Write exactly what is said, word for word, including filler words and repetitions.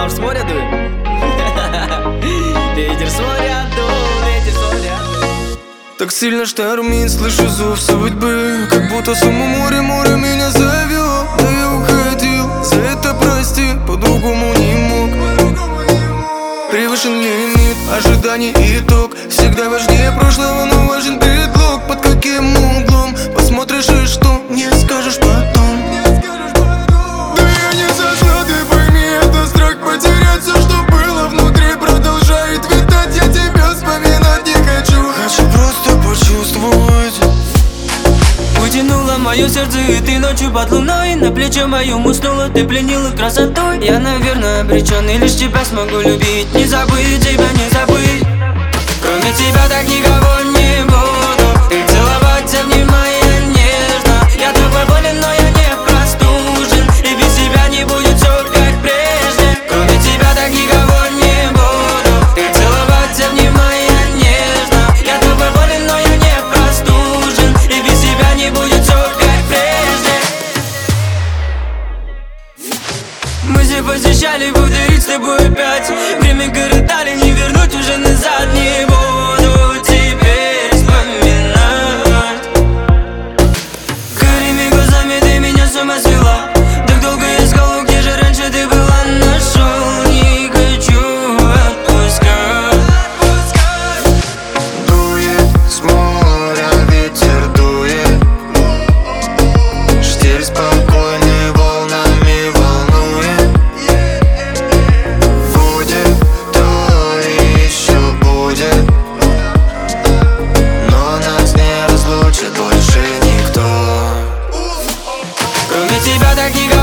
Потому что с моря дует. Ветер с моря дул, ветер с моря дул. Так сильно штормит, слышу зов судьбы, как будто само море, море меня зовет. Да я уходил, за это прости, по-другому не мог. Превышен лимит, ожиданий итог. Всегда важнее прошлого, но важен предлог. Под каким углом посмотришь и что мне скажешь потом? Да я не зашла, ты пойми, это страх потерять все, что было внутри. Продолжает витать, я тебя вспоминать не хочу. Хочу просто почувствовать. Утянуло мое сердце, и ты ночью под луной. На плече моем уснула, ты пленила красотой. Я, наверное, обречен, и лишь тебя смогу любить. Не забыть тебя, не забыть. Кроме тебя так никого не буду. Ты целовать, обнимая нежно. Я тобой болен, но я не простужен. И без тебя не будет все как прежде. Кроме тебя так никого не буду. Ты целовать, обнимая нежно. Я тобой болен, но я не простужен. И без тебя не будет все как прежде. Мы все посещали, повторить с тобой опять. Время коротали, не вернуть уже назад. Не буду теперь вспоминать. Карими глазами ты меня с ума свела. Так долго искал, где же раньше ты была. Нашел, не хочу отпускать. Дует с моря, ветер дует. Штиль спокойный, волнами волнует. Будет то и еще будет, но нас не разлучит больше никто. Кроме тебя так никого